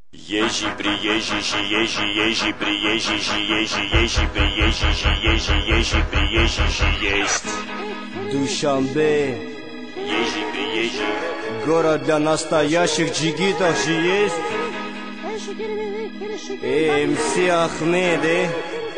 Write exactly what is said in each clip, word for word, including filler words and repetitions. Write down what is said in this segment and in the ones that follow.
Езжий, приезжий, езжий, езжий, приезжий, езжий, езжий, приезжий, езжий, езжий, приезжий, есть. Душанбе, Езжий, приезжий. город для настоящих джигитов же есть. Эй, эм си Ахмед, э?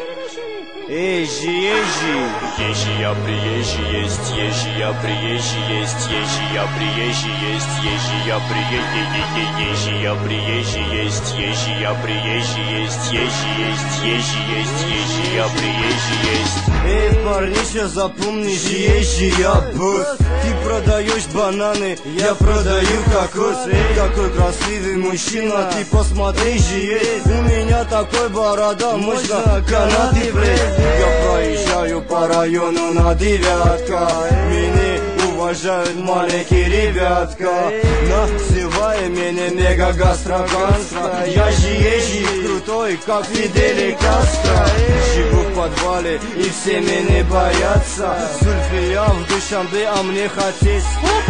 Езжий, езжий. Езжий, я приезжий есть, езжий, я приезжий есть, езжий, я приезжий есть, езжий, я приезжий, езжий, я приезжий есть, езжий, я приезжий есть, езжий, есть, езжий, есть, езжий, я приезжий есть. Эй, парниша, запомни, же езжий я босс. Ты продаешь бананы, я продаю кокос. Эй, какой красивый мужчина, ты посмотри же есть. У меня такой борода, можно канаты плеть. Я проезжаю по району на девятках. Меня уважают маленькие ребятка. Называй меня мега гастрогангстра. Я же езжий крутой, как Фидель Кастро. Живу в подвале и все меня боятся. Зульфия в Душанбе, а мне хотеть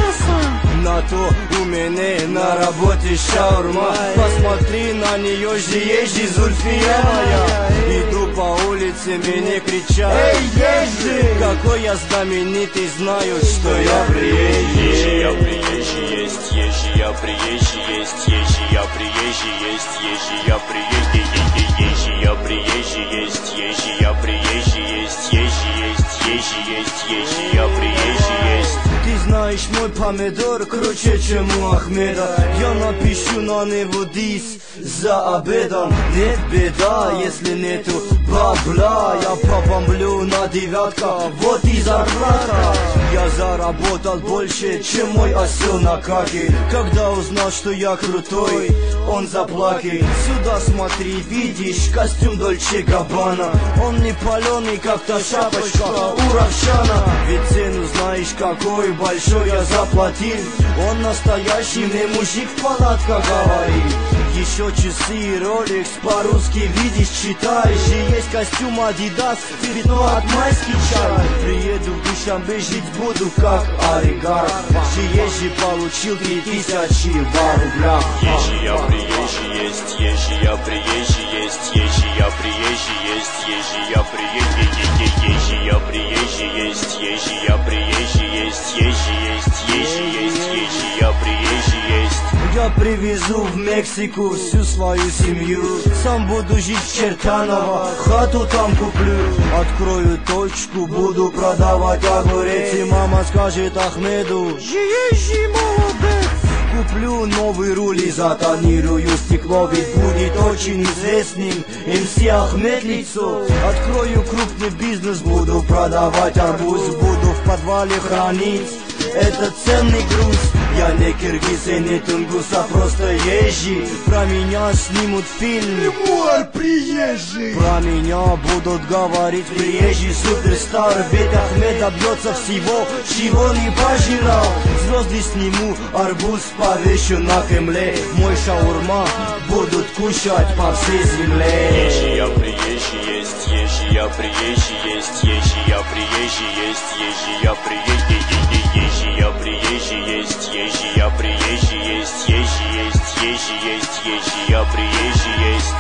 на то у меня на работе шаурма. Посмотри на нее же езжий, Зульфия моя. Иду по улице, мне кричат: эй, езжий! Какой я знаменитый, знают, что я приезжий. Езжий, я приезжий есть, езжий, я приезжий есть, езжий, я приезжий есть, езжий, я приезжий, езжий, я приезжий есть, езжий, я приезжий есть, езжий, есть, езжий, есть, езжий, я приезжий есть. Ты знаешь, мой помидор круче, чем у Ахмеда. Я напишу на него дис за обедом. Нет беда, если нету бабла. Я побомблю на девятка, вот и зарплата. Я заработал больше, чем мой осел на каке. Когда узнал, что я крутой, он заплакал. Сюда смотри, видишь, костюм Дольче Габбана. Он не паленый, как та шапочка у Равшана. Ведь цену знаешь, какой большой я заплатил. Он настоящий, мне мужик в палатках говорит. Еще часы и роликс, по-русски видишь, читаешь. И есть костюм Адидас, пятно от майский чай. Приеду в Душанбе, жить буду как олигарх. Езжий получил три тысячи в рублях. Езжий, я приезжий есть, езжий, я приезжий есть, езжий, я приезжий есть, езжий, я приезжий, езжий, я приезжий есть, езжий, я приезжий есть, езжий, есть, езжий, есть, езжий, я приезжий есть. Я привезу в Мексику всю свою семью. Сам буду жить в Чертаново, хату там куплю. Открою точку, буду продавать огурец. И мама скажет Ахмеду: езжий, молодец. Куплю новый руль и затонирую стекло. Ведь будет очень известным эм си Ахмед лицо. Открою крупный бизнес, буду продавать арбуз. Буду в подвале хранить этот ценный груз. Я не киргиз и не тунгус, а просто езжий. Про меня снимут фильм Муар приезжий. Про меня будут говорить: приезжий суперстар. Ведь Ахмед добьется всего, чего не пожирал. Звезды сниму, арбуз повешу на Кремле. Мой шаурма будут кушать по всей земле. Езжий, я приезжий есть, езжий, я приезжий есть, езжий, я приезжий есть, езжий, я приезжий, езжий, я приезжий есть, езжий, я приезжий есть, езжий, есть, езжий, есть, езжий, я приезжий есть.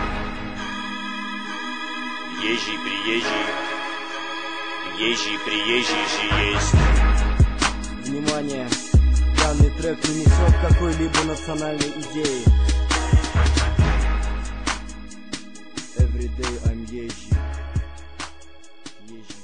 Езжий, приезжий, езжий, приезжий же есть. Внимание! Данный трек не несет какой-либо национальной идеи. Every day I'm езжий. Езжий.